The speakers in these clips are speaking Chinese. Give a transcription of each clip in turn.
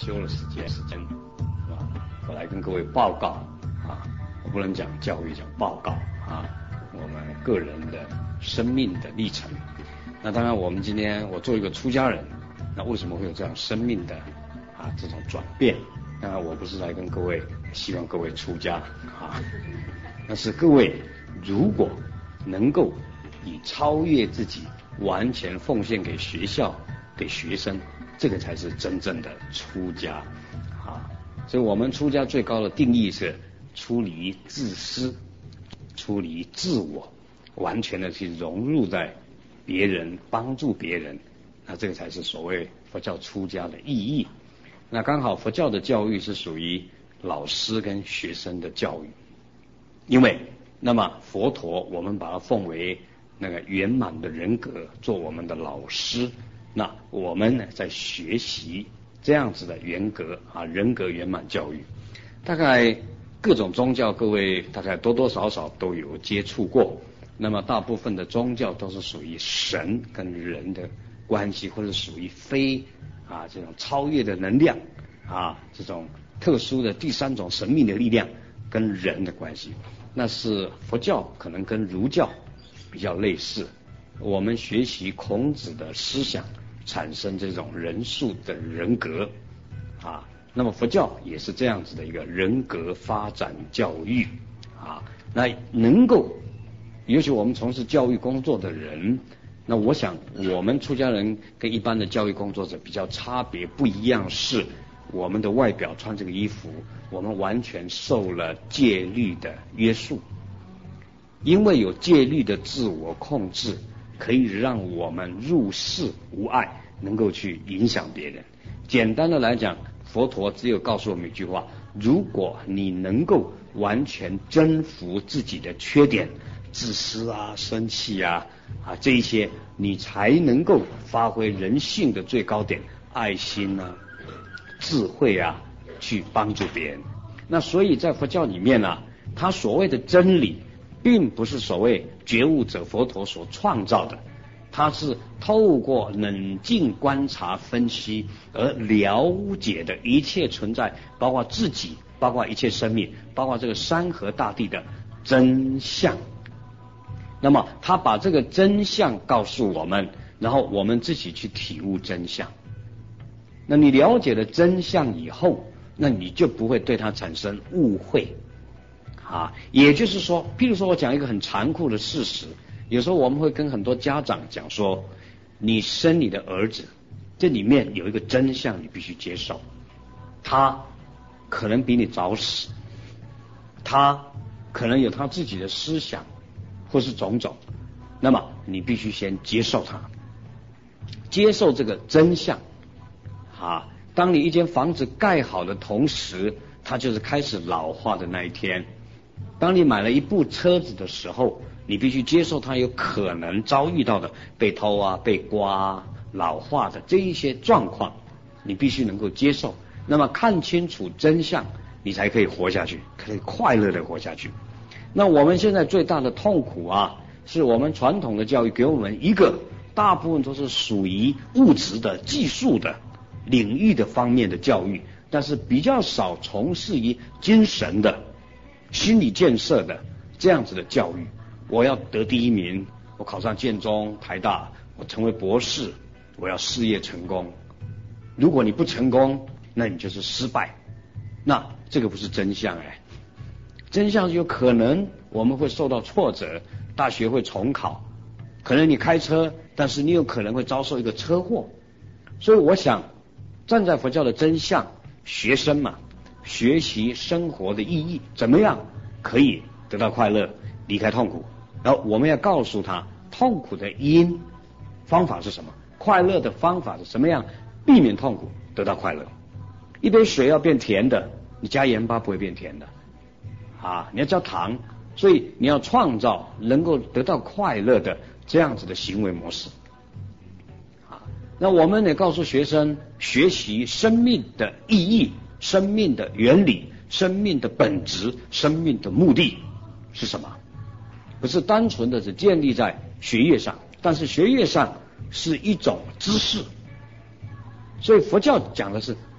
休了时间是吧？我来跟各位报告啊，我不能讲教育，讲报告啊，我们个人的生命的历程。那当然，我们今天我做一个出家人，那为什么会有这样生命的这种转变？当然，我不是来跟各位希望各位出家啊，但是各位如果能够以超越自己，完全奉献给学校、给学生，这个才是真正的出家啊。所以我们出家最高的定义是出离自私，出离自我，完全的去融入在别人，帮助别人，那这个才是所谓佛教出家的意义。那刚好佛教的教育是属于老师跟学生的教育，因为那么佛陀我们把它奉为那个圆满的人格做我们的老师，那我们呢在学习这样子的人格圆满教育。大概各种宗教各位大概多多少少都有接触过，那么大部分的宗教都是属于神跟人的关系，或者属于非这种超越的能量这种特殊的第三种神秘的力量跟人的关系。那是佛教可能跟儒教比较类似，我们学习孔子的思想，产生这种人术的人格那么佛教也是这样子的一个人格发展教育那能够尤其我们从事教育工作的人，那我想我们出家人跟一般的教育工作者比较差别不一样，是我们的外表穿这个衣服，我们完全受了戒律的约束，因为有戒律的自我控制，可以让我们入世无碍，能够去影响别人。简单的来讲，佛陀只有告诉我们一句话：如果你能够完全征服自己的缺点，自私生气这一些，你才能够发挥人性的最高点，爱心智慧去帮助别人。那所以在佛教里面他所谓的真理并不是所谓觉悟者佛陀所创造的，他是透过冷静观察分析而了解的一切存在，包括自己，包括一切生命，包括这个山河大地的真相。那么他把这个真相告诉我们，然后我们自己去体悟真相。那你了解了真相以后，那你就不会对它产生误会也就是说，譬如说我讲一个很残酷的事实，有时候我们会跟很多家长讲说，你生你的儿子，这里面有一个真相你必须接受，他可能比你早死，他可能有他自己的思想或是种种，那么你必须先接受它，接受这个真相当你一间房子盖好的同时，它就是开始老化的那一天。当你买了一部车子的时候，你必须接受它有可能遭遇到的被偷被刮老化的这一些状况，你必须能够接受。那么看清楚真相，你才可以活下去，可以快乐的活下去。那我们现在最大的痛苦是我们传统的教育给我们一个大部分都是属于物质的技术的领域的方面的教育，但是比较少从事于精神的心理建设的这样子的教育。我要得第一名，我考上建中台大，我成为博士，我要事业成功。如果你不成功，那你就是失败。那这个不是真相真相是有可能我们会受到挫折，大学会重考，可能你开车，但是你有可能会遭受一个车祸。所以我想站在佛教的真相，学生学习生活的意义，怎么样可以得到快乐，离开痛苦。然后我们要告诉他痛苦的因方法是什么，快乐的方法是什么样，避免痛苦，得到快乐。一杯水要变甜的，你加盐巴不会变甜的你要加糖，所以你要创造能够得到快乐的这样子的行为模式那我们也告诉学生，学习生命的意义，生命的原理，生命的本质，生命的目的是什么？不是单纯的只建立在学业上，但是学业上是一种知识。所以佛教讲的是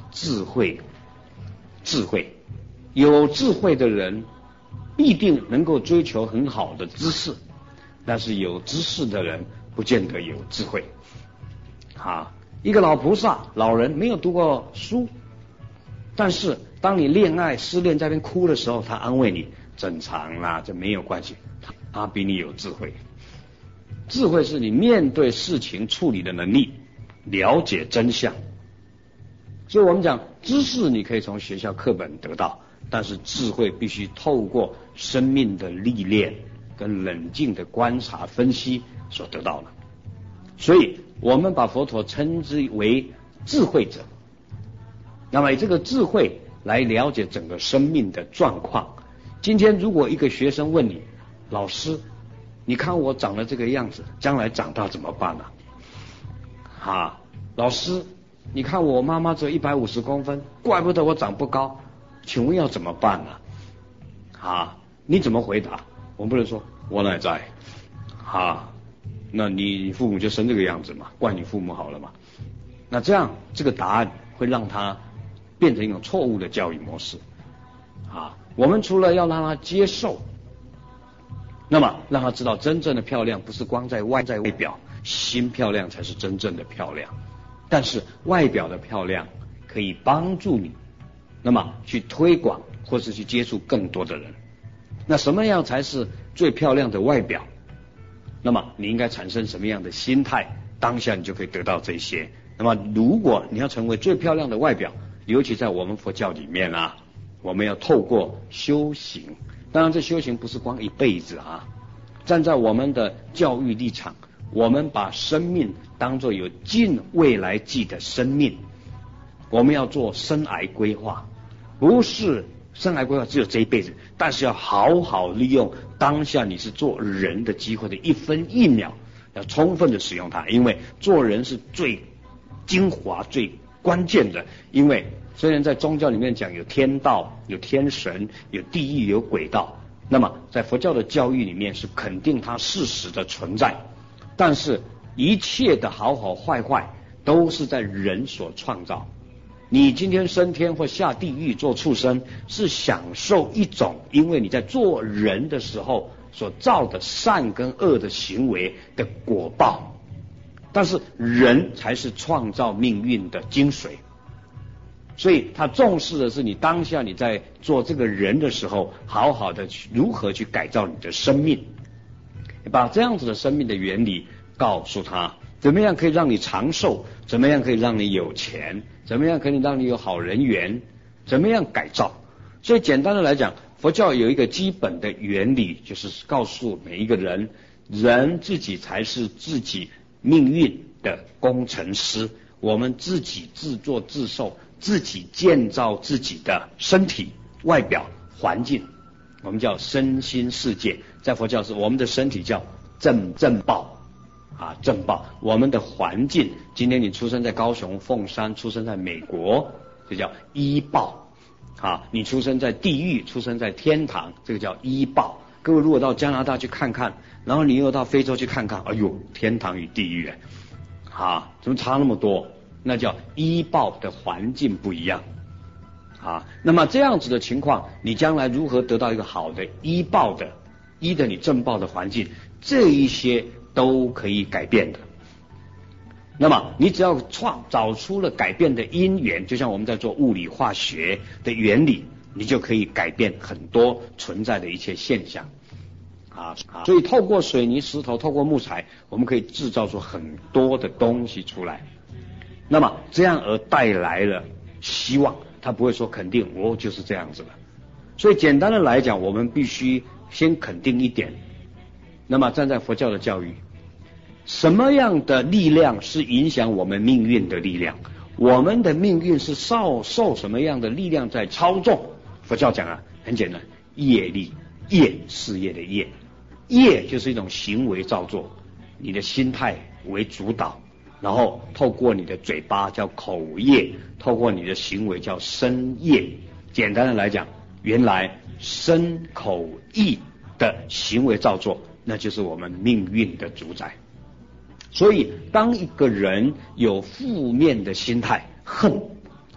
智慧。智慧，有智慧的人必定能够追求很好的知识，但是有知识的人不见得有智慧。一个老菩萨、老人没有读过书，但是当你恋爱失恋在那边哭的时候，他安慰你，正常啦，这没有关系，他比你有智慧。智慧是你面对事情处理的能力，了解真相。所以我们讲知识你可以从学校课本得到，但是智慧必须透过生命的历练跟冷静的观察分析所得到的。所以我们把佛陀称之为智慧者。那么以这个智慧来了解整个生命的状况。今天如果一个学生问你，老师你看我长得这个样子，将来长大怎么办呢？老师你看我妈妈只有150公分，怪不得我长不高，请问要怎么办呢？你怎么回答？我们不能说我哪在那你父母就生这个样子嘛，怪你父母好了嘛。那这样这个答案会让他变成一种错误的教育模式。我们除了要让他接受，那么让他知道真正的漂亮不是光在外表，心漂亮才是真正的漂亮。但是外表的漂亮可以帮助你那么去推广或是去接触更多的人。那什么样才是最漂亮的外表？那么你应该产生什么样的心态，当下你就可以得到这些。那么如果你要成为最漂亮的外表，尤其在我们佛教里面我们要透过修行。当然这修行不是光一辈子站在我们的教育立场，我们把生命当作有近未来际的生命，我们要做生涯规划，不是生涯规划只有这一辈子，但是要好好利用当下你是做人的机会的1分1秒，要充分的使用它。因为做人是最精华最关键的。因为虽然在宗教里面讲有天道有天神有地狱有鬼道，那么在佛教的教育里面是肯定它事实的存在，但是一切的好好坏坏都是在人所创造。你今天升天或下地狱做畜生，是享受一种因为你在做人的时候所造的善跟恶的行为的果报，但是人才是创造命运的精髓。所以他重视的是你当下你在做这个人的时候，好好的如何去改造你的生命，把这样子的生命的原理告诉他，怎么样可以让你长寿，怎么样可以让你有钱，怎么样可以让你有好人缘，怎么样改造。所以简单的来讲，佛教有一个基本的原理，就是告诉每一个人，人自己才是自己命运的工程师，我们自己自作自受，自己建造自己的身体、外表、环境，我们叫身心世界。在佛教是我们的身体叫正报正报，我们的环境，今天你出生在高雄凤山，出生在美国，这叫医报你出生在地狱，出生在天堂，这个叫医报。各位如果到加拿大去看看，然后你又到非洲去看看，哎呦，天堂与地狱怎么差那么多？那叫医报的环境不一样那么这样子的情况，你将来如何得到一个好的医报的医的你正报的环境，这一些都可以改变的。那么你只要找出了改变的因缘，就像我们在做物理化学的原理，你就可以改变很多存在的一切现象所以透过水泥石头，透过木材，我们可以制造出很多的东西出来。那么这样而带来了希望，他不会说肯定我就是这样子了。所以简单的来讲，我们必须先肯定一点。那么站在佛教的教育，什么样的力量是影响我们命运的力量？我们的命运是受什么样的力量在操纵？佛教讲很简单，业力，业事业的业，业就是一种行为造作，你的心态为主导，然后透过你的嘴巴叫口业，透过你的行为叫身业。简单的来讲，原来身口意的行为造作，那就是我们命运的主宰。所以当一个人有负面的心态，恨，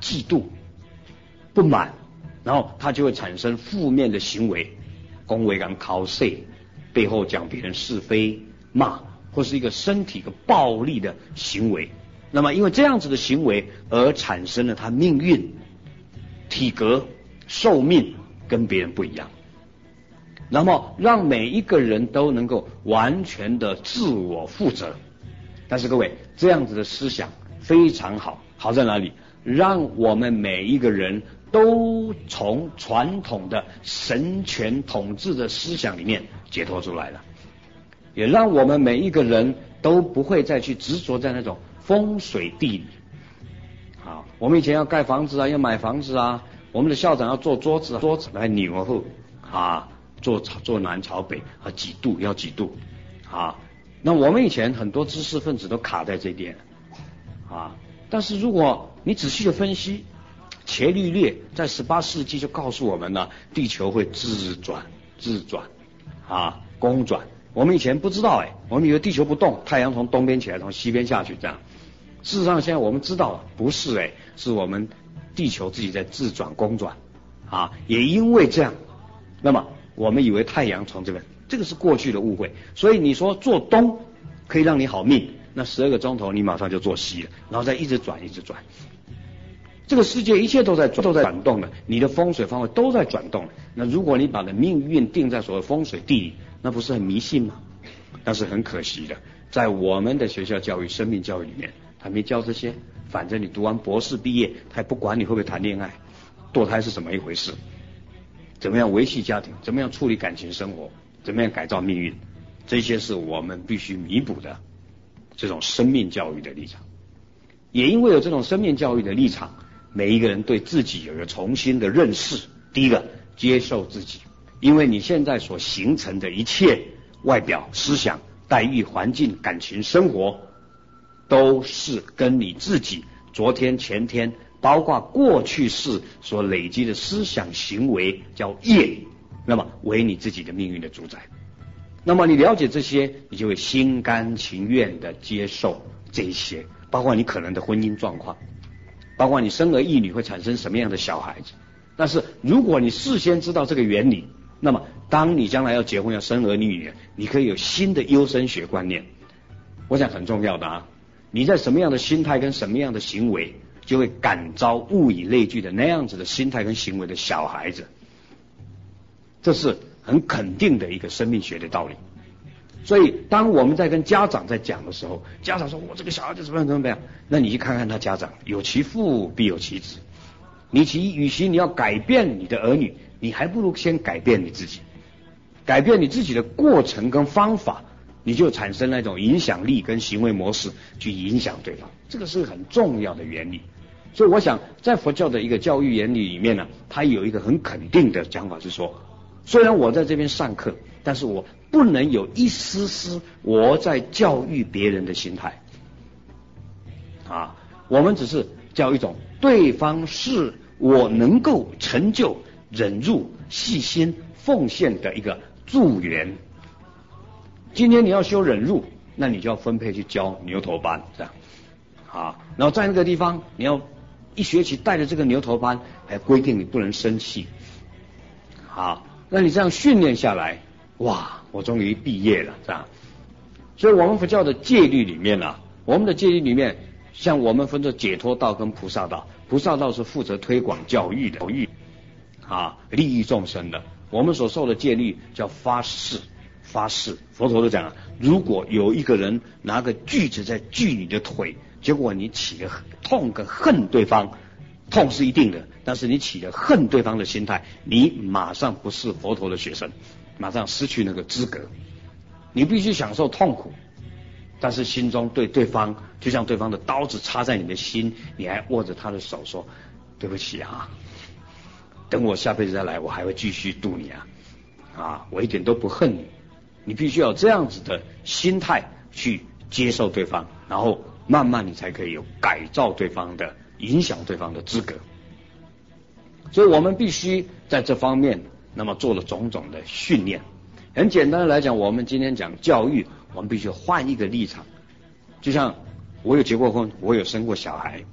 嫉妒、不满，然后他就会产生负面的行为，恭维人考试，背后讲别人是非、骂，或是一个身体的暴力的行为。那么因为这样子的行为而产生了他命运、体格、寿命跟别人不一样。那么让每一个人都能够完全的自我负责。但是各位，这样子的思想非常好，好在哪里？让我们每一个人都从传统的神权统治的思想里面解脱出来了，也让我们每一个人都不会再去执着在那种风水地理。好，我们以前要盖房子啊，要买房子啊，我们的校长要做桌子来扭后啊，做南朝北啊，几度要几度啊。那我们以前很多知识分子都卡在这点啊。但是如果你仔细的分析，伽利略在18世纪就告诉我们了，地球会自转啊，公转。我们以前不知道我们以为地球不动，太阳从东边起来，从西边下去这样。事实上现在我们知道了，不是是我们地球自己在自转公转啊。也因为这样，那么我们以为太阳从这边，这个是过去的误会。所以你说做东可以让你好命，那12个钟头你马上就做西了，然后再一直转。这个世界一切都在转动的，你的风水方位都在转动。那如果你把你的命运定在所谓风水地理，那不是很迷信吗？但是很可惜的，在我们的学校教育、生命教育里面，他没教这些。反正你读完博士毕业，他也不管你会不会谈恋爱，堕胎是怎么一回事，怎么样维系家庭，怎么样处理感情生活，怎么样改造命运，这些是我们必须弥补的这种生命教育的立场。也因为有这种生命教育的立场，每一个人对自己有一个重新的认识。第一个，接受自己，因为你现在所形成的一切外表、思想、待遇、环境、感情、生活，都是跟你自己昨天、前天，包括过去世所累积的思想行为叫业，那么为你自己的命运的主宰。那么你了解这些，你就会心甘情愿的接受这些，包括你可能的婚姻状况，包括你生儿育女会产生什么样的小孩子。但是如果你事先知道这个原理，那么当你将来要结婚要生儿育女，你可以有新的优生学观念。我想很重要的啊，你在什么样的心态跟什么样的行为，就会感召物以类聚的那样子的心态跟行为的小孩子。这是很肯定的一个生命学的道理。所以当我们在跟家长在讲的时候，家长说我这个小孩子怎么样，那你去看看他家长，有其父必有其子。与其你要改变你的儿女，你还不如先改变你自己，改变你自己的过程跟方法，你就产生那种影响力跟行为模式去影响对方。这个是很重要的原理。所以我想在佛教的一个教育原理里面呢，它有一个很肯定的讲法，是说虽然我在这边上课，但是我不能有一丝丝我在教育别人的心态啊。我们只是教一种对方是我能够成就、忍辱、细心、奉献的一个助缘。今天你要修忍辱，那你就要分配去教牛头班，这样啊。然后在那个地方，你要一学期带着这个牛头班，还规定你不能生气啊。那你这样训练下来，哇，我终于毕业了，这样。所以我们佛教的戒律里面啊，我们的戒律里面，像我们分作解脱道跟菩萨道。菩萨道是负责推广教育的啊，利益众生的。我们所受的戒律叫发誓，佛陀都讲了，如果有一个人拿个锯子在锯你的腿，结果你起了痛跟恨对方，痛是一定的，但是你起了恨对方的心态，你马上不是佛陀的学生，马上失去那个资格。你必须享受痛苦，但是心中对对方，就像对方的刀子插在你的心，你还握着他的手说对不起啊，等我下辈子再来，我还会继续度你啊，我一点都不恨你。你必须要有这样子的心态去接受对方，然后慢慢你才可以有改造对方的、影响对方的资格。所以我们必须在这方面那么做了种种的训练。很简单的来讲，我们今天讲教育，我们必须换一个立场。就像我有结过婚，我有生过小孩，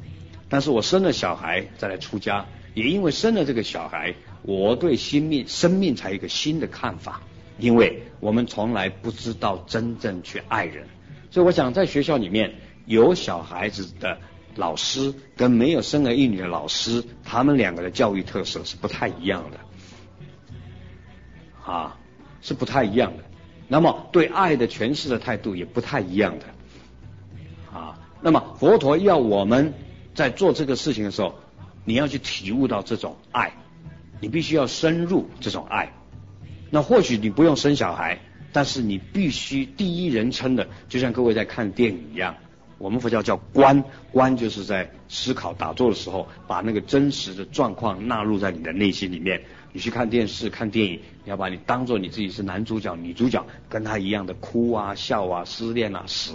但是我生了小孩再来出家，也因为生了这个小孩，我对生命才有一个新的看法，因为我们从来不知道真正去爱人。所以我想在学校里面有小孩子的老师跟没有生儿育女的老师，他们两个的教育特色是不太一样的是不太一样的。那么对爱的诠释的态度也不太一样的那么佛陀要我们在做这个事情的时候，你要去体悟到这种爱，你必须要深入这种爱。那或许你不用生小孩，但是你必须第一人称的，就像各位在看电影一样，我们佛教叫观，观就是在思考打坐的时候，把那个真实的状况纳入在你的内心里面。你去看电视看电影，你要把你当作你自己是男主角女主角，跟他一样的哭啊笑啊失恋啊死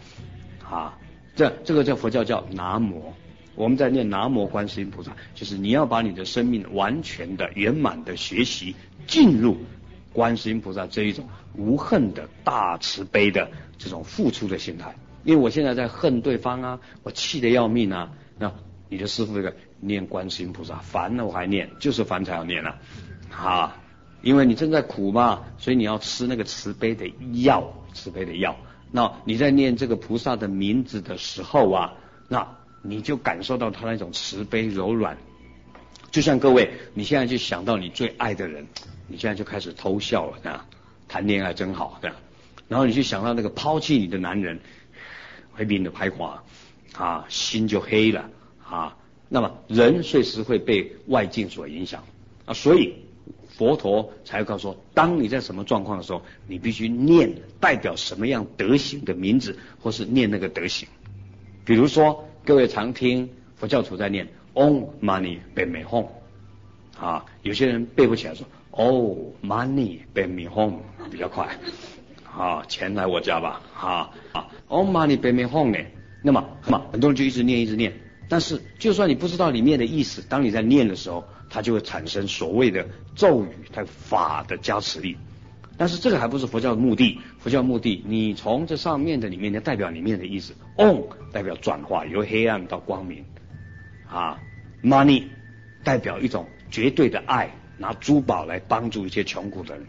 这个叫佛教叫南无。我们在念南无观世音菩萨，就是你要把你的生命完全的圆满的学习进入观世音菩萨这一种无恨的大慈悲的这种付出的心态。因为我现在在恨对方我气得要命那你的师父这个念观世音菩萨，烦了我还念，就是烦才要念因为你正在苦嘛，所以你要吃那个慈悲的药，慈悲的药。那你在念这个菩萨的名字的时候那你就感受到他那种慈悲柔软。就像各位，你现在就想到你最爱的人，你现在就开始偷笑了谈恋爱真好然后你就想到那个抛弃你的男人，会变得排华心就黑了那么人随时会被外境所影响所以佛陀才会告诉说，当你在什么状况的时候，你必须念代表什么样德行的名字，或是念那个德行。比如说各位常听佛教徒在念 Om Mani Padme Hum 有些人背不起来说 Oh Mani Padme Hum 比较快钱来我家吧Om Mani Padme Hum 呢，那么很多人就一直念，但是就算你不知道里面的意思，当你在念的时候，它就会产生所谓的咒语它法的加持力。但是这个还不是佛教的目的，佛教的目的你从这上面的里面呢，代表里面的意思。Om 代表转化，由黑暗到光明Mani 代表一种绝对的爱，拿珠宝来帮助一些穷苦的人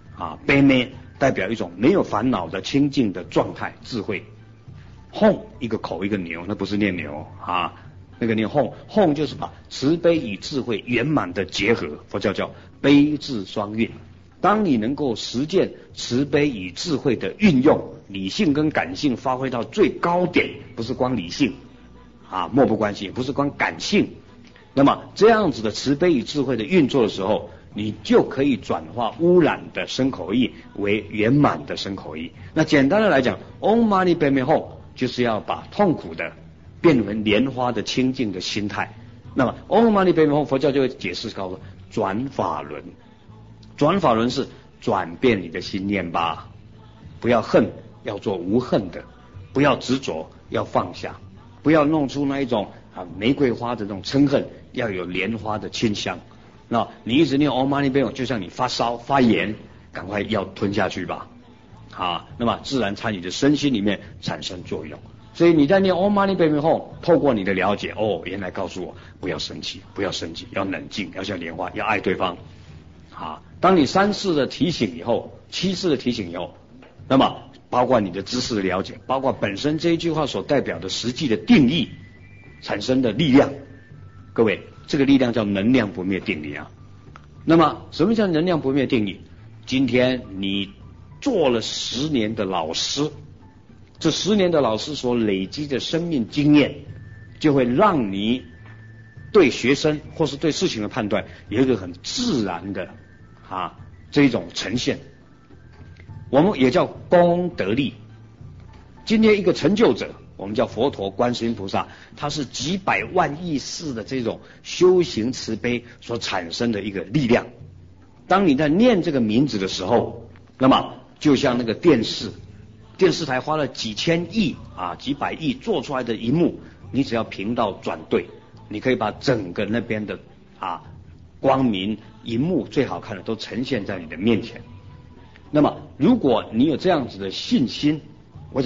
Padme 代表一种没有烦恼的清净的状态智慧。Hum 一个口一个牛，那不是念牛那个念 Hum 就是把慈悲与智慧圆满的结合，佛教叫悲智双运。当你能够实践慈悲与智慧的运用，理性跟感性发挥到最高点，不是光理性漠不关心，也不是光感性，那么这样子的慈悲与智慧的运作的时候，你就可以转化污染的身口意为圆满的身口意。那简单的来讲 Om Mani Padme Hum 就是要把痛苦的变为莲花的清净的心态。那么 Om Mani Padme Hum 佛教就会解释告诉转法轮，转法轮是转变你的心念吧，不要恨，要做无恨的，不要执着，要放下，不要弄出那一种玫瑰花的那种嗔恨，要有莲花的清香。那你一直念 Om Mani Padme Hum， 就像你发烧发炎，赶快要吞下去吧那么自然在你的身心里面产生作用。所以你在念 Om Mani Padme Hum， 透过你的了解原来告诉我不要生气，不要生气，要冷静，要像莲花，要爱对方当你3次的提醒以后，7次的提醒以后，那么包括你的知识的了解，包括本身这一句话所代表的实际的定义产生的力量，各位这个力量叫能量不灭定律那么什么叫能量不灭定律？今天你做了10年的老师，这10年的老师所累积的生命经验，就会让你对学生或是对事情的判断有一个很自然的这一种呈现。我们也叫功德力。今天一个成就者，我们叫佛陀观世音菩萨，他是几百万亿世的这种修行慈悲所产生的一个力量。当你在念这个名字的时候，那么就像那个电视台花了几千亿几百亿做出来的荧幕，你只要频道转对，你可以把整个那边的光明荧幕最好看的都呈现在你的面前。那么如果你有这样子的信心，我想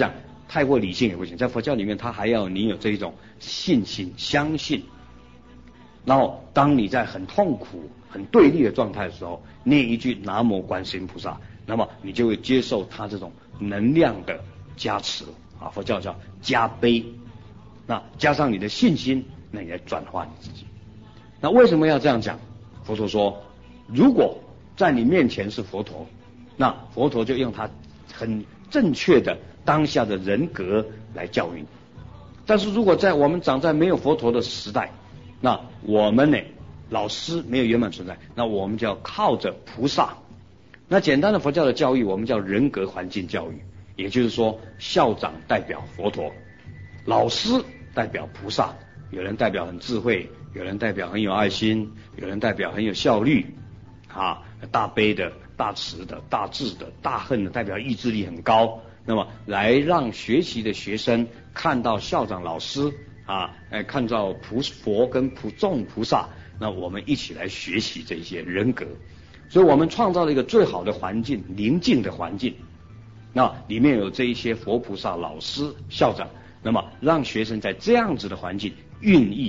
太过理性也不行，在佛教里面，它还要你有这一种信心，相信。然后，当你在很痛苦、很对立的状态的时候，念一句南无观世音菩萨，那么你就会接受它这种能量的加持啊。佛教叫加悲，那加上你的信心，那你来转化你自己。那为什么要这样讲？佛陀说，如果在你面前是佛陀，那佛陀就用他很正确的当下的人格来教育你。但是如果在我们长在没有佛陀的时代，那我们呢，老师没有圆满存在，那我们就要靠着菩萨。那简单的佛教的教育，我们叫人格环境教育，也就是说，校长代表佛陀，老师代表菩萨，有人代表很智慧，有人代表很有爱心，有人代表很有效率，大悲的、大慈的、大智的、大恨的，代表意志力很高。那么来让学习的学生看到校长老师看到佛跟众菩萨，那我们一起来学习这些人格。所以我们创造了一个最好的环境，宁静的环境。那里面有这一些佛菩萨、老师、校长，那么让学生在这样子的环境孕育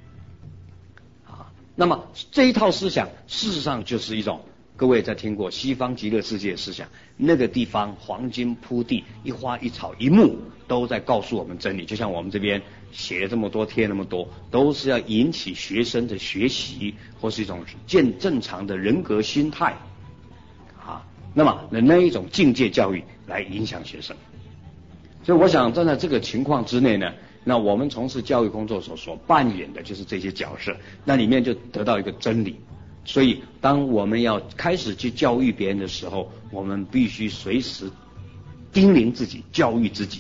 那么这一套思想事实上就是一种，各位在听过西方极乐世界的思想，那个地方黄金铺地，一花一草一木都在告诉我们真理。就像我们这边写了这么多贴那么多，都是要引起学生的学习，或是一种正常的人格心态那么那一种境界教育来影响学生。所以我想站在这个情况之内呢，那我们从事教育工作所扮演的就是这些角色，那里面就得到一个真理。所以当我们要开始去教育别人的时候，我们必须随时叮咛自己，教育自己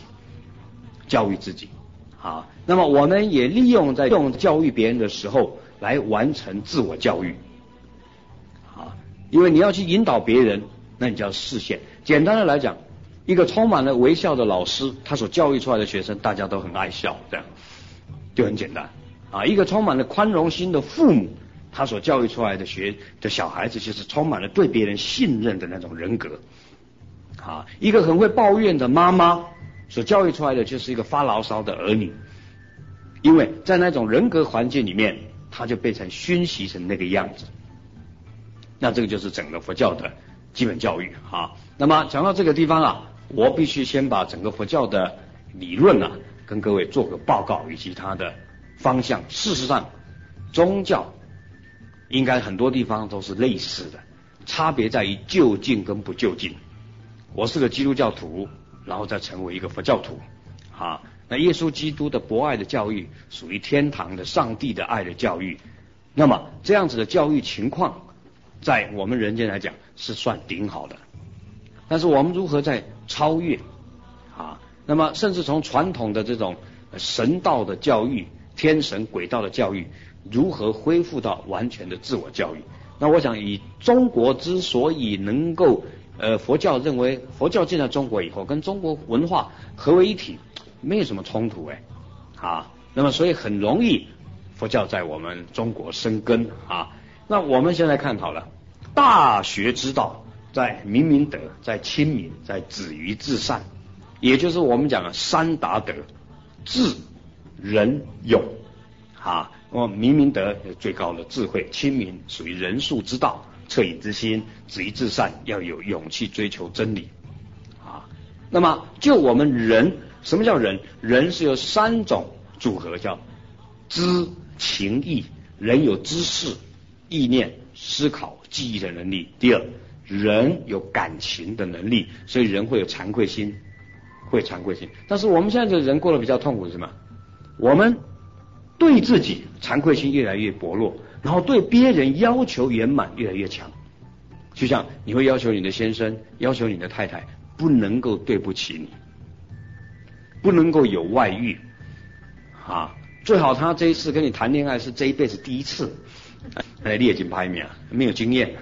那么我们也利用在教育别人的时候来完成自我教育因为你要去引导别人，那你就要视线。简单的来讲，一个充满了微笑的老师，他所教育出来的学生大家都很爱笑，这样就很简单一个充满了宽容心的父母，他所教育出来的小孩子就是充满了对别人信任的那种人格一个很会抱怨的妈妈所教育出来的就是一个发牢骚的儿女，因为在那种人格环境里面，他就被熏习成那个样子。那这个就是整个佛教的基本教育那么讲到这个地方我必须先把整个佛教的理论跟各位做个报告以及它的方向。事实上，宗教应该很多地方都是类似的，差别在于就近跟不就近。我是个基督教徒，然后再成为一个佛教徒那耶稣基督的博爱的教育属于天堂的上帝的爱的教育，那么这样子的教育情况在我们人间来讲是算顶好的。但是我们如何在超越那么甚至从传统的这种神道的教育、天神鬼道的教育，如何恢复到完全的自我教育？那我想以中国之所以能够佛教认为佛教进来中国以后跟中国文化合为一体，没有什么冲突那么所以很容易佛教在我们中国生根那我们现在看好了，大学之道在明明德，在亲民，在止于至善，也就是我们讲的三达德：智、仁、勇明明德最高的智慧，亲民属于仁术之道，恻隐之心，止于至善，要有勇气追求真理那么就我们人，什么叫人？人是由三种组合，叫知、情、意。人有知识、意念、思考、记忆的能力。第二，人有感情的能力，所以人会有惭愧心，但是我们现在的人过得比较痛苦是什么？我们对自己惭愧心越来越薄弱，然后对别人要求圆满越来越强。就像你会要求你的先生，要求你的太太不能够对不起你，不能够有外遇最好他这一次跟你谈恋爱是这一辈子第一次，你也经拍面没有经验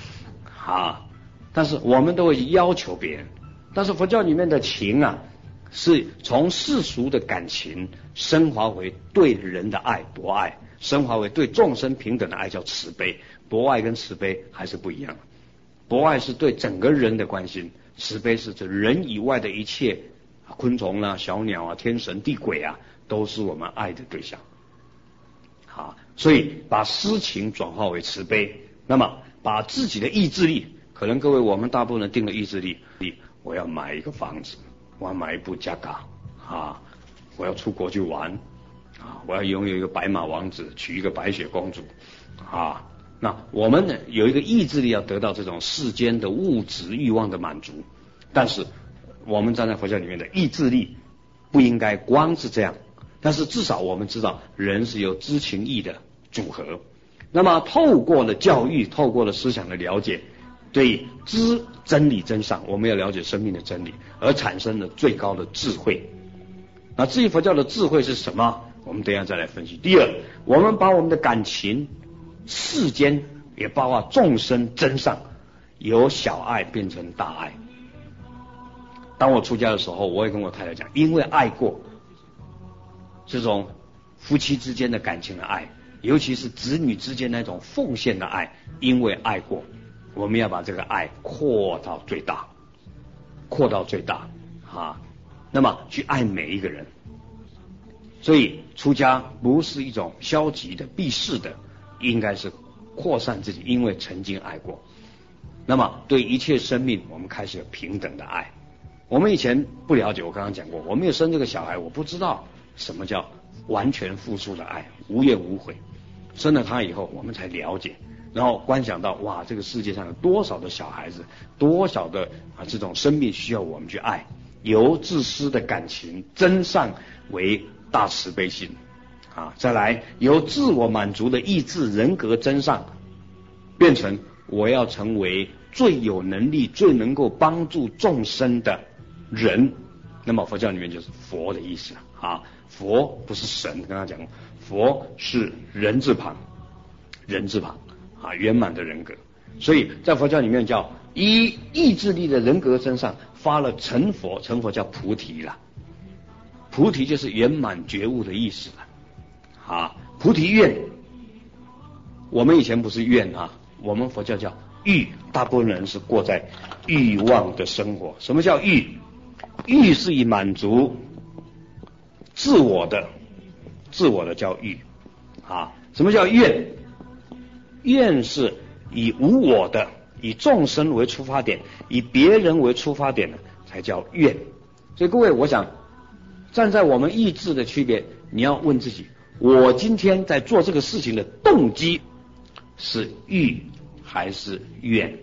但是我们都会要求别人。但是佛教里面的情是从世俗的感情升华为对人的爱，博爱，升华为对众生平等的爱，叫慈悲。博爱跟慈悲还是不一样，博爱是对整个人的关心，慈悲是指人以外的一切昆虫啊、小鸟啊、天神地鬼啊，都是我们爱的对象。所以把私情转化为慈悲，那么把自己的意志力，可能各位我们大部分人定了意志力，我要买一个房子，我要买一部加嘎我要出国去玩我要拥有一个白马王子，娶一个白雪公主那我们呢有一个意志力要得到这种世间的物质欲望的满足，但是我们站在佛教里面的意志力不应该光是这样，但是至少我们知道人是由知情意的组合，那么透过了教育，透过了思想的了解，对知真理真相，我们要了解生命的真理，而产生了最高的智慧。那至于佛教的智慧是什么，我们等一下再来分析。第二，我们把我们的感情世间也包括众生真相，由小爱变成大爱。当我出家的时候，我也跟我太太讲，因为爱过这种夫妻之间的感情的爱，尤其是子女之间那种奉献的爱，因为爱过，我们要把这个爱扩到最大，那么去爱每一个人。所以出家不是一种消极的避世的，应该是扩散自己，因为曾经爱过。那么对一切生命，我们开始有平等的爱。我们以前不了解，我刚刚讲过，我没有生这个小孩，我不知道什么叫完全付出的爱，无怨无悔。生了他以后，我们才了解，然后观想到，哇，这个世界上有多少的小孩子，多少的这种生命需要我们去爱，由自私的感情增上为大慈悲心再来由自我满足的意志人格增上，变成我要成为最有能力、最能够帮助众生的人。那么佛教里面就是佛的意思佛不是神，跟他讲过，佛是人字旁圆满的人格。所以在佛教里面叫以意志力的人格身上发了成佛，成佛叫菩提了。菩提就是圆满觉悟的意思了菩提愿，我们以前不是愿我们佛教叫欲，大部分人是过在欲望的生活。什么叫欲？欲是以满足自我的叫欲什么叫愿？愿是以无我的，以众生为出发点，以别人为出发点的，才叫愿。所以各位，我想站在我们意志的区别，你要问自己，我今天在做这个事情的动机是欲还是愿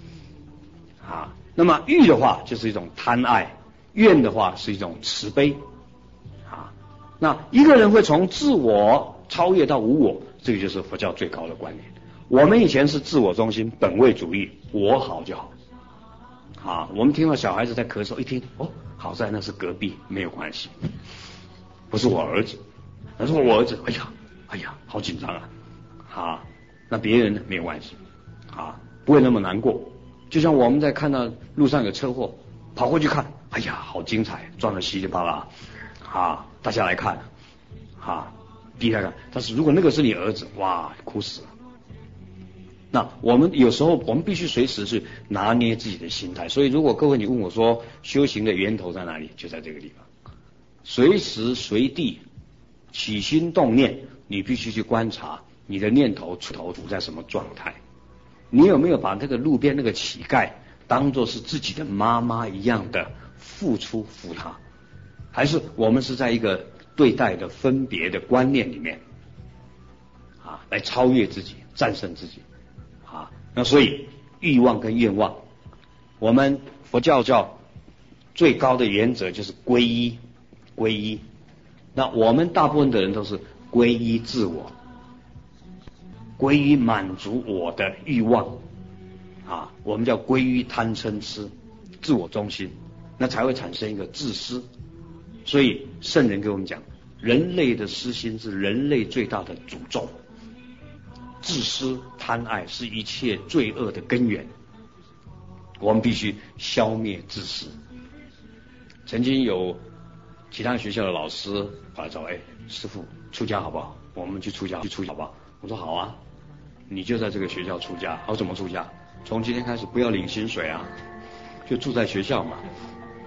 那么欲的话就是一种贪爱，愿的话是一种慈悲那一个人会从自我超越到无我，这个就是佛教最高的观念。我们以前是自我中心、本位主义，我好就好我们听到小孩子在咳嗽，一听好在那是隔壁，没有关系，不是我儿子，那是我儿子，哎呀好紧张那别人呢没有关系不会那么难过。就像我们在看到路上有车祸，跑过去看，哎呀好精彩，撞得稀里哗啦大家来看逼他看。但是如果那个是你儿子，哇，哭死了。那我们有时候我们必须随时去拿捏自己的心态。所以如果各位你问我说修行的源头在哪里，就在这个地方，随时随地起心动念，你必须去观察你的念头处在什么状态。你有没有把这个路边那个乞丐当作是自己的妈妈一样的付出扶他，还是我们是在一个对待的分别的观念里面来超越自己，战胜自己那所以欲望跟愿望，我们佛教叫最高的原则就是皈依。那我们大部分的人都是皈依自我，皈依满足我的欲望我们叫皈依贪嗔痴，自我中心，那才会产生一个自私。所以圣人给我们讲，人类的私心是人类最大的诅咒，自私贪爱是一切罪恶的根源，我们必须消灭自私。曾经有其他学校的老师跑来找我，师父出家好不好？我们去出家好不好？我说好啊，你就在这个学校出家。怎么出家？从今天开始不要领薪水就住在学校嘛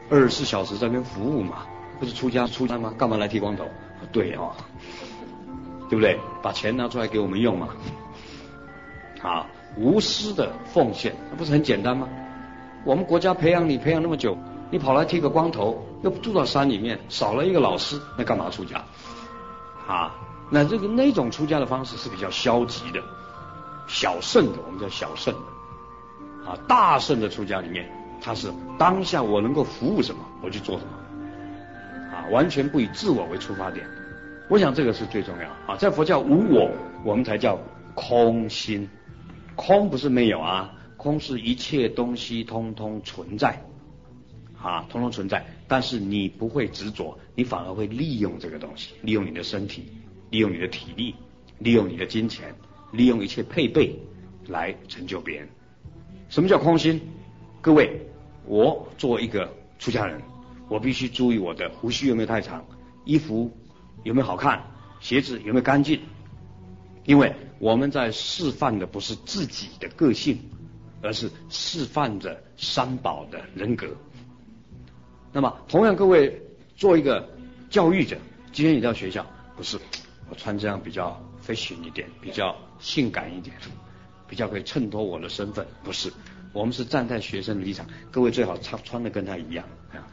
24小时在那边服务嘛，不是出家吗？干嘛来剃光头？对哦，对不对？把钱拿出来给我们用嘛，啊，无私的奉献，那不是很简单吗？我们国家培养那么久，你跑来剃个光头，又住到山里面，少了一个老师，那干嘛出家？啊，那那种出家的方式是比较消极的，小圣的，我们叫小圣的，啊，大圣的出家里面，他是当下我能够服务什么，我去做什么，啊，完全不以自我为出发点。我想这个是最重要啊，在佛教无我，我们才叫空心。空不是没有啊，空是一切东西通通存在，啊，通通存在，但是你不会执着，你反而会利用这个东西，利用你的身体，利用你的体力，利用你的金钱，利用一切配备来成就别人。什么叫空心？各位，我作为一个出家人，我必须注意我的胡须有没有太长，衣服有没有好看，鞋子有没有干净，因为我们在示范的不是自己的个性，而是示范着三宝的人格。那么同样各位做一个教育者，今天你到学校，不是我穿这样比较 fashion 一点，比较性感一点，比较可以衬托我的身份，不是，我们是站在学生的立场，各位最好穿的跟他一样，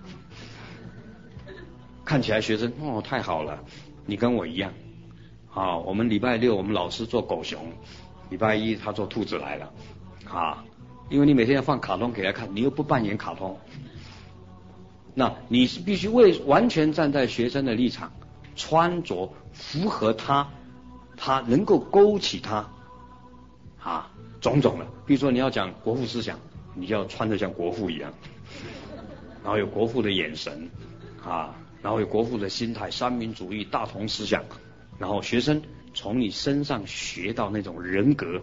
看起来学生哦太好了，你跟我一样。啊，我们礼拜六我们老师做狗熊，礼拜一他做兔子来了，啊，因为你每天要放卡通给他看，你又不扮演卡通，那你是必须完全站在学生的立场，穿着符合他能够勾起他啊种种的，比如说你要讲国父思想，你就要穿得像国父一样，然后有国父的眼神啊，然后有国父的心态，三民主义大同思想。然后学生从你身上学到那种人格，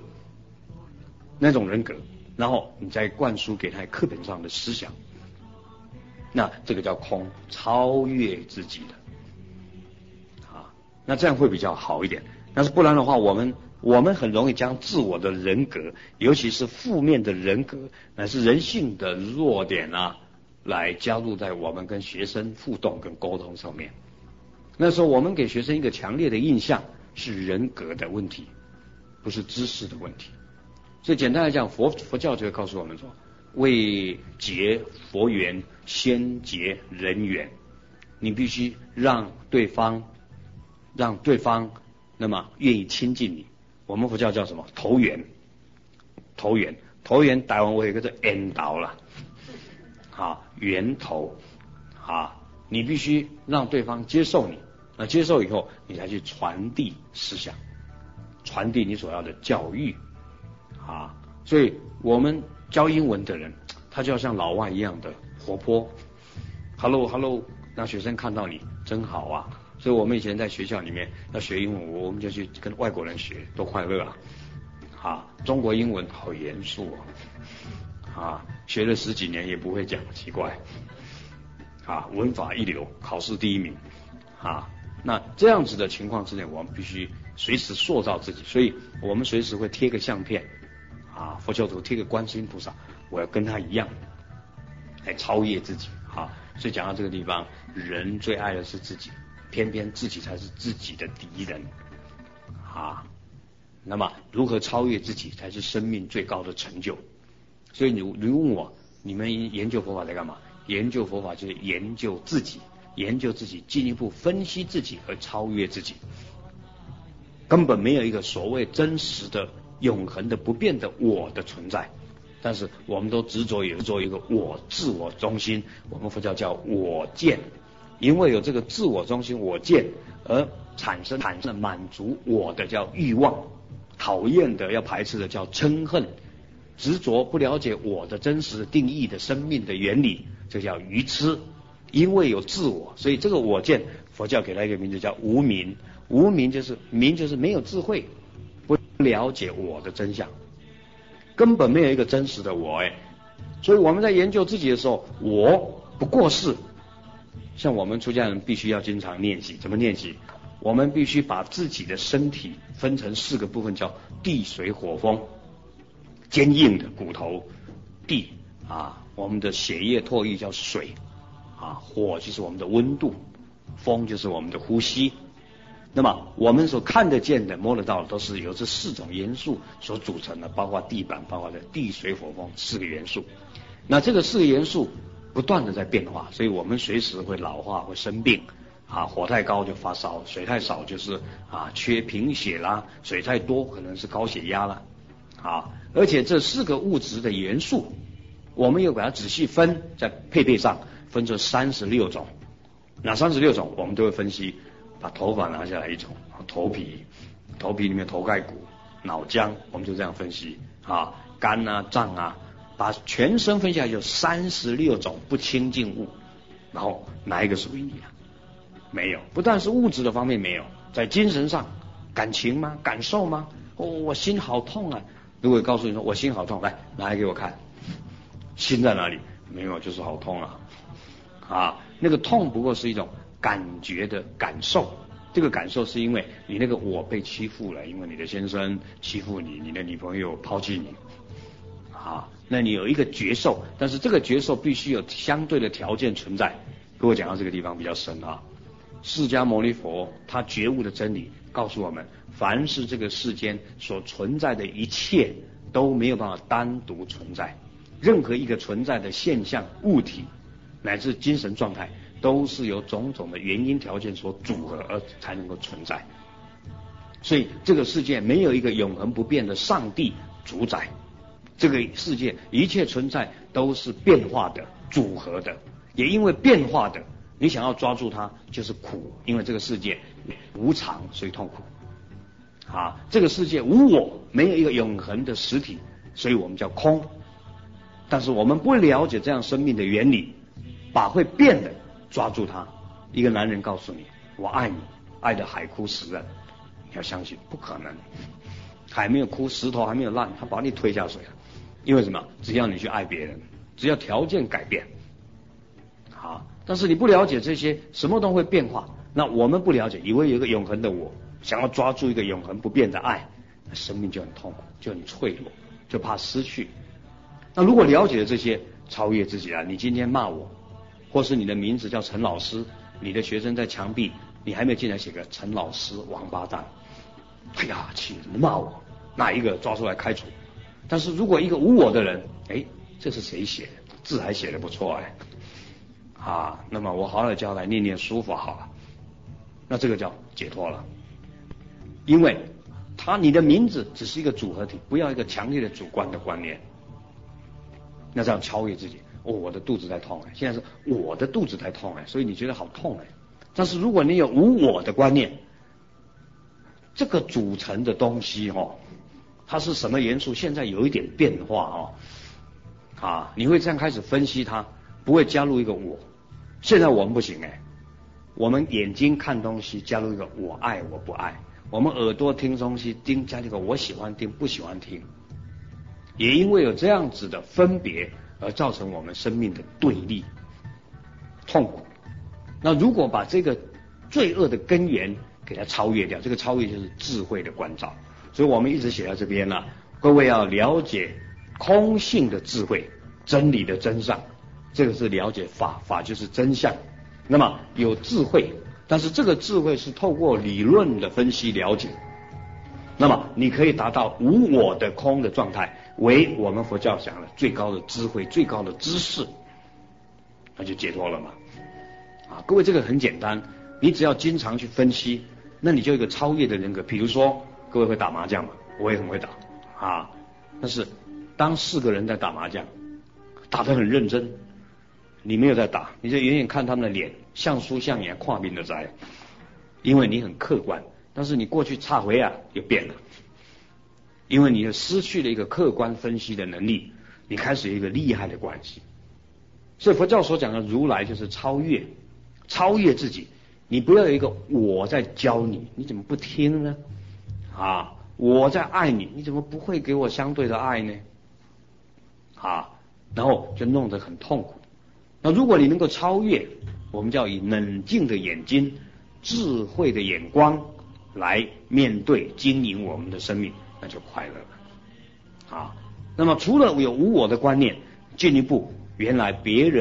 然后你再灌输给他课本上的思想，那这个叫空，超越自己的，啊，那这样会比较好一点。但是不然的话，我们很容易将自我的人格，尤其是负面的人格，乃是人性的弱点啊，来加入在我们跟学生互动跟沟通上面。那时候我们给学生一个强烈的印象是人格的问题，不是知识的问题。所以简单来讲，佛教就会告诉我们说，为结佛缘，先结人缘。你必须让对方那么愿意亲近你。我们佛教叫什么？投缘。台湾我有一个叫缘投啦，啊，源头啊。你必须让对方接受你，那接受以后，你才去传递思想，传递你所要的教育啊。所以我们教英文的人，他就要像老外一样的活泼 ，hello， 让学生看到你真好啊。所以我们以前在学校里面要学英文，我们就去跟外国人学，多快乐啊！中国英文好严肃啊，学了10几年也不会讲，奇怪。啊，文法一流，考试第1名，啊，那这样子的情况之内，我们必须随时塑造自己，所以我们随时会贴个相片，啊，佛教徒贴个观世音菩萨，我要跟他一样，来超越自己，啊，所以讲到这个地方，人最爱的是自己，偏偏自己才是自己的敌人，啊，那么如何超越自己，才是生命最高的成就。所以你问我，你们研究佛法在干嘛？研究佛法就是研究自己，进一步分析自己而超越自己。根本没有一个所谓真实的、永恒的、不变的我的存在，但是我们都执着有一个我，自我中心，我们佛教叫我见。因为有这个自我中心我见，而产生满足我的叫欲望，讨厌的要排斥的叫嗔恨，执着不了解我的真实定义的生命的原理，这叫愚痴。因为有自我，所以这个我见，佛教给它一个名字叫无明。无明就是没有智慧，不了解我的真相，根本没有一个真实的我。所以我们在研究自己的时候，我不过是像我们出家人必须要经常练习。怎么练习？我们必须把自己的身体分成4个部分，叫地水火风。坚硬的骨头，地啊，我们的血液唾液叫水火就是我们的温度，风就是我们的呼吸。那么我们所看得见的、摸得到的，都是由这4种元素所组成的，包括地板，包括的地水火风4个元素。那这个4个元素不断的在变化，所以我们随时会老化，会生病。火太高就发烧，水太少就是缺贫血啦，水太多可能是高血压啦。而且这4个物质的元素，我们又把它仔细分，在配备上分成36种。那36种我们都会分析，把头发拿下来一种，头皮里面头盖骨、脑浆，我们就这样分析肝啊、脏啊，把全身分下来就36种不清净物。然后哪一个属于你啊？没有，不但是物质的方面没有，在精神上，感情吗？感受吗？我心好痛啊！如果告诉你说我心好痛，来拿来给我看，心在哪里？没有，就是好痛啊！那个痛不过是一种感觉的感受，这个感受是因为你那个我被欺负了，因为你的先生欺负你，你的女朋友抛弃你那你有一个觉受，但是这个觉受必须有相对的条件存在。跟我讲到这个地方比较深释迦牟尼佛他觉悟的真理告诉我们，凡是这个世间所存在的一切都没有办法单独存在，任何一个存在的现象、物体乃至精神状态，都是由种种的原因条件所组合而才能够存在。所以这个世界没有一个永恒不变的上帝主宰，这个世界一切存在都是变化的、组合的，也因为变化的，你想要抓住它就是苦，因为这个世界无常，所以痛苦这个世界无我，没有一个永恒的实体，所以我们叫空。但是我们不了解这样生命的原理，把会变的抓住它。一个男人告诉你我爱你，爱得海枯石烂，你要相信不可能，海没有枯，石头还没有烂，他把你推下水了。因为什么？只要你去爱别人，只要条件改变但是你不了解这些，什么都会变化。那我们不了解，以为有一个永恒的我，想要抓住一个永恒不变的爱，那生命就很痛苦，就很脆弱，就怕失去。那如果了解了这些，超越自己你今天骂我，或是你的名字叫陈老师，你的学生在墙壁，你还没有进来写个陈老师王八蛋，哎呀，气人，骂我，哪一个抓出来开除？但是如果一个无我的人，这是谁写的？字还写得不错那么我好好教来念念书法好了，那这个叫解脱了。因为你的名字只是一个组合体，不要一个强烈的主观的观念，那这样超越自己。我的肚子在痛现在是我的肚子在痛所以你觉得好痛但是如果你有无我的观念，这个组成的东西它是什么元素？现在有一点变化你会这样开始分析它，不会加入一个我。现在我们不行我们眼睛看东西加入一个我爱我不爱，我们耳朵听东西加一个我喜欢听不喜欢听，也因为有这样子的分别而造成我们生命的对立痛苦。那如果把这个罪恶的根源给它超越掉，这个超越就是智慧的关照。所以我们一直写到这边各位要了解空性的智慧，真理的真相，这个是了解法，法就是真相。那么有智慧，但是这个智慧是透过理论的分析了解，那么你可以达到无我的空的状态，为我们佛教讲的最高的智慧、最高的知识，那就解脱了嘛。各位这个很简单，你只要经常去分析，那你就有一个超越的人格。比如说各位会打麻将嘛？我也很会打但是当4个人在打麻将，打得很认真，你没有在打，你就远远看他们的脸，像书像眼，跨面的在，因为你很客观。但是你过去差回又变了，因为你失去了一个客观分析的能力，你开始有一个厉害的关系。所以佛教所讲的如来就是超越自己。你不要有一个我在教你，你怎么不听呢？我在爱你，你怎么不会给我相对的爱呢？然后就弄得很痛苦。那如果你能够超越，我们叫以冷静的眼睛、智慧的眼光来面对经营我们的生命，那就快乐了。那么除了有无我的观念，进一步原来别人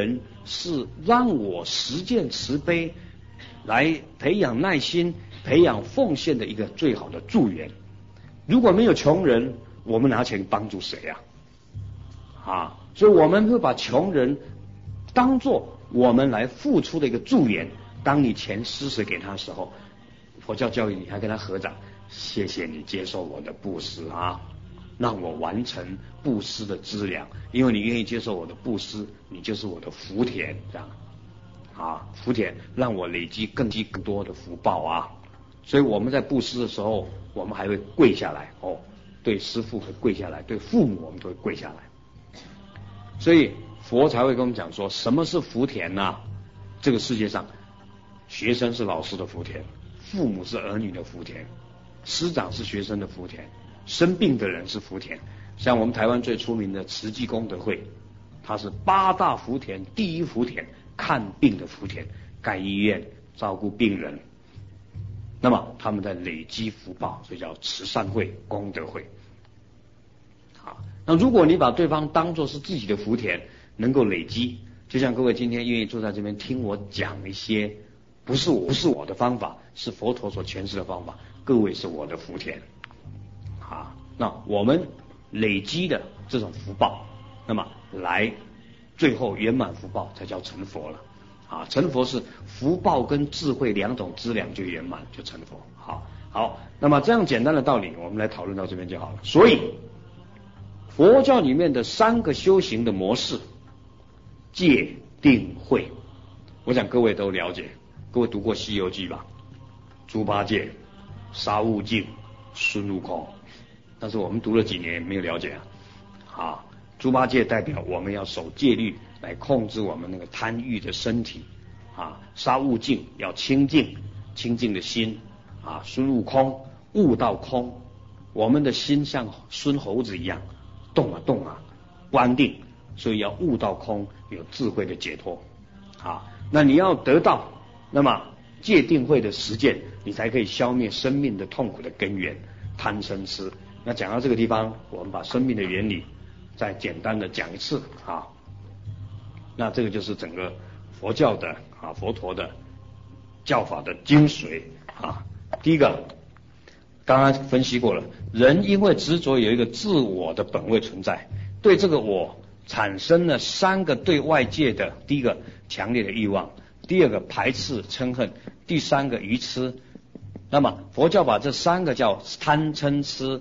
是让我实践慈悲，来培养耐心、培养奉献的一个最好的助缘。如果没有穷人，我们拿钱帮助谁啊？所以我们会把穷人当作我们来付出的一个助缘。当你钱施舍给他的时候，佛教教育你还跟他合掌，谢谢你接受我的布施啊，让我完成布施的资粮，因为你愿意接受我的布施，你就是我的福田，这样啊，福田让我累积更多的福报啊。所以我们在布施的时候，我们还会跪下来哦，对师父会跪下来，对父母我们都会跪下来。所以佛才会跟我们讲说，什么是福田呢？这个世界上，学生是老师的福田，父母是儿女的福田，师长是学生的福田，生病的人是福田。像我们台湾最出名的慈济功德会，它是8大福田，第一福田看病的福田，盖医院，照顾病人。那么他们在累积福报，所以叫慈善会、功德会。好，那如果你把对方当作是自己的福田，能够累积，就像各位今天愿意坐在这边听我讲一些不是我的方法，是佛陀所诠释的方法，各位是我的福田啊。那我们累积的这种福报，那么来最后圆满福报才叫成佛了啊。成佛是福报跟智慧2种资粮就圆满，就成佛。好，那么这样简单的道理我们来讨论到这边就好了。所以佛教里面的3个修行的模式，戒定慧，我想各位都了解，各位读过《西游记》吧？猪八戒、沙悟净、孙悟空，但是我们读了几年没有了解啊。猪八戒代表我们要守戒律来控制我们那个贪欲的身体啊，沙悟净要清净的心啊，孙悟空悟到空，我们的心像孙猴子一样动啊不安定，所以要悟到空，有智慧的解脱啊。那你要得到那么戒定慧的实践，你才可以消灭生命的痛苦的根源贪嗔痴。那讲到这个地方，我们把生命的原理再简单的讲一次啊。那这个就是整个佛教的佛陀的教法的精髓啊。第一个刚刚分析过了，人因为执着有一个自我的本位存在，对这个我产生了3个对外界的，第一个强烈的欲望，第2个排斥嗔恨，第3个愚痴。那么佛教把这3个叫贪嗔痴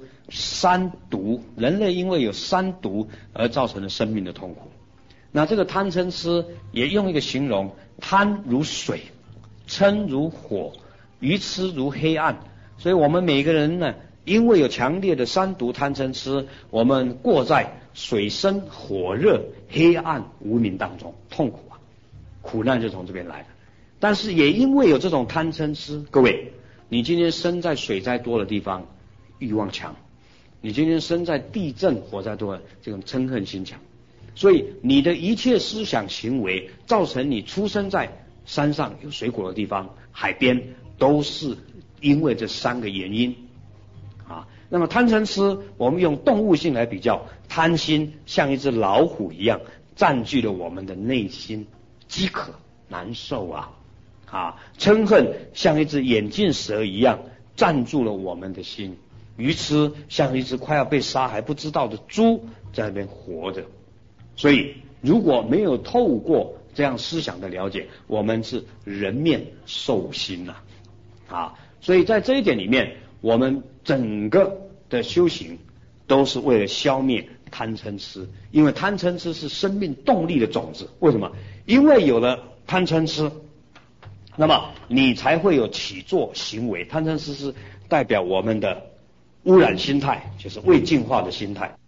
3毒，人类因为有3毒而造成了生命的痛苦。那这个贪嗔痴也用一个形容，贪如水，嗔如火，愚痴如黑暗。所以我们每个人呢，因为有强烈的3毒贪嗔痴，我们过在水深火热黑暗无明当中，痛苦啊，苦难就从这边来的。但是也因为有这种贪嗔痴，各位你今天生在水灾多的地方，欲望强；你今天生在地震火灾多的，这种嗔恨心强。所以你的一切思想行为，造成你出生在山上有水果的地方，海边，都是因为这3个原因啊。那么贪嗔痴，我们用动物性来比较，贪心像一只老虎一样占据了我们的内心，饥渴难受啊。嗔恨像一只眼镜蛇一样占住了我们的心，愚痴像一只快要被杀还不知道的猪在那边活着。所以如果没有透过这样思想的了解，我们是人面兽心啊。所以在这一点里面，我们整个的修行都是为了消灭贪嗔痴，因为贪嗔痴是生命动力的种子。为什么？因为有了贪嗔痴，那么你才会有起作行为。贪嗔痴是代表我们的污染心态，就是未净化的心态。